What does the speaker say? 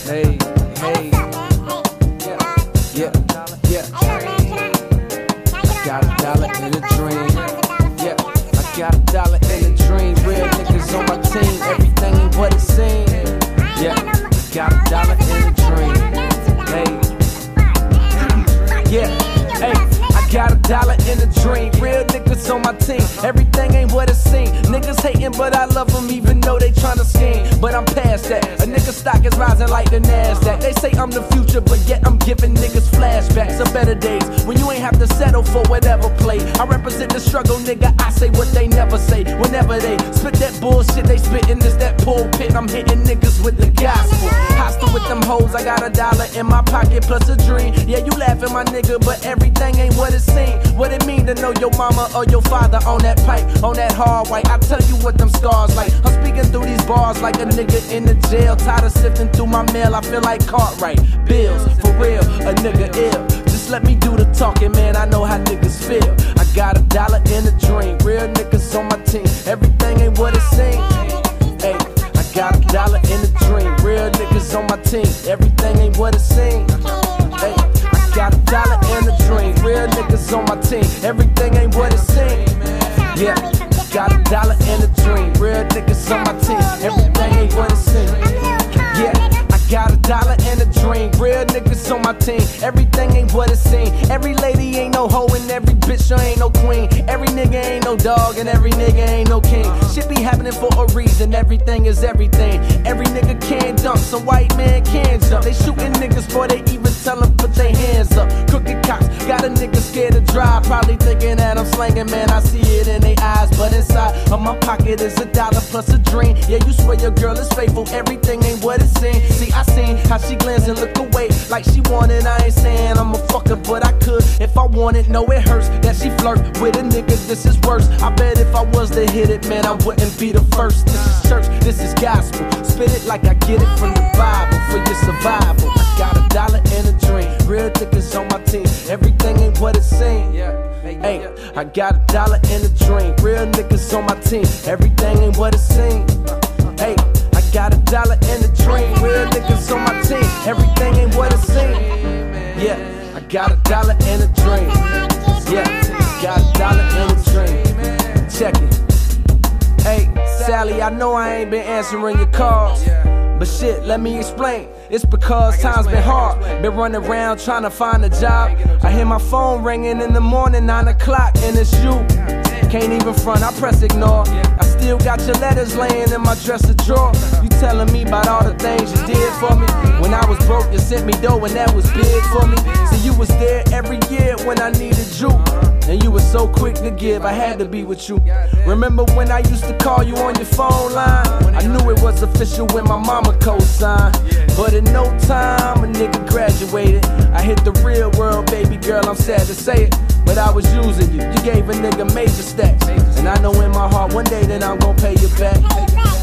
Hey, hey, yeah, yeah. I got a dollar in a dream. Yeah, I got a dollar in a dream. Real niggas on my team. Everything ain't what it seems. Yeah, I got a dollar in a dream. Hey, yeah, hey. I got a dollar in a dream. Real niggas on my team. Everything ain't what it seems. Niggas hating, but I love them even though they tryna scheme. But I'm past that. A nigga stock is rising like the NASDAQ. They say I'm the future, but yet I'm giving niggas flashbacks of better days when you ain't have to settle for whatever play. I represent the struggle, nigga. I say what they never say. Whenever they spit that bullshit, they spittin' this that pulpit. I'm hitting niggas with the gospel. Hostile with them hoes. I got a dollar in my pocket plus a dream. Yeah, you laughing, my nigga, but everything ain't what it seems. What it mean to know your mama or your father on that pipe, on that hard white. I tell you what them scars like. I'm speaking through these bars like a nigga in the jail. Tired of sifting through my mail, I feel like Cartwright. Bills, for real, a nigga ill. Just let me do the talking, man, I know how niggas feel. I got a dollar in a dream. Real niggas on my team. Everything ain't what it seems. Hey, I got a dollar in a dream. Real niggas on my team. Everything ain't what it seems. Hey, I got a dollar in a dream. Real niggas on my team. Everything ain't what it seems. Yeah, got a dollar in a dream. Real niggas on my team. Everything ain't what it seems. Yeah, I got a dollar in a dream. Real niggas on my team. Everything ain't what it seems. Every lady ain't no hoe and every bitch sure ain't no queen. Every nigga ain't no dog and every nigga ain't no king. Shit be happening for a reason. Everything is everything. Every nigga can dunk. Some white man can jump. They shooting niggas before they even tell them put their hands up. Crooked cops got a nigga scared to drive. Probably thinking that I'm slanging, man. I see it in their eyes, but inside of my pocket is a dollar plus a dream. Yeah, you swear your girl is faithful. Everything ain't what it seems. See, I seen how she glance and look away like she wanted. I ain't saying I'm a fucker, but I could if I wanted. No, it hurts that she flirt with a nigga. This is worse. I bet if I was to hit it, man, I wouldn't be the first. This is church, this is gospel. Spit it like I get it from the Bible for your survival. I got a dollar in a dream. Real niggas on my team. Everything ain't what it seems. Hey, I got a dollar in a dream. Real niggas on my team. Everything ain't what it seems. Hey, I got a dollar in a dream. Real niggas on my team. Everything ain't what it seems. Yeah, I got a dollar in a dream. Yeah, got a dollar in a dream. Check it. Hey, Sally, I know I ain't been answering your calls, but shit, let me explain. It's because times been hard. Been running around trying to find a job. I hear my phone ringing in the morning, 9 o'clock, and it's you. Can't even front, I press ignore. I still got your letters laying in my dresser drawer. You telling me about all the things you did for me. When I was broke, you sent me dough and that was big for me. See, you was there every year when I needed you. And you were so quick to give, I had to be with you. Remember when I used to call you on your phone line? I knew it was official when my mama co-signed. But in no time, a nigga graduated. I hit the real world, baby girl, I'm sad to say it, but I was using you. You gave a nigga major stacks, and I know in my heart one day that I'm gonna pay you back.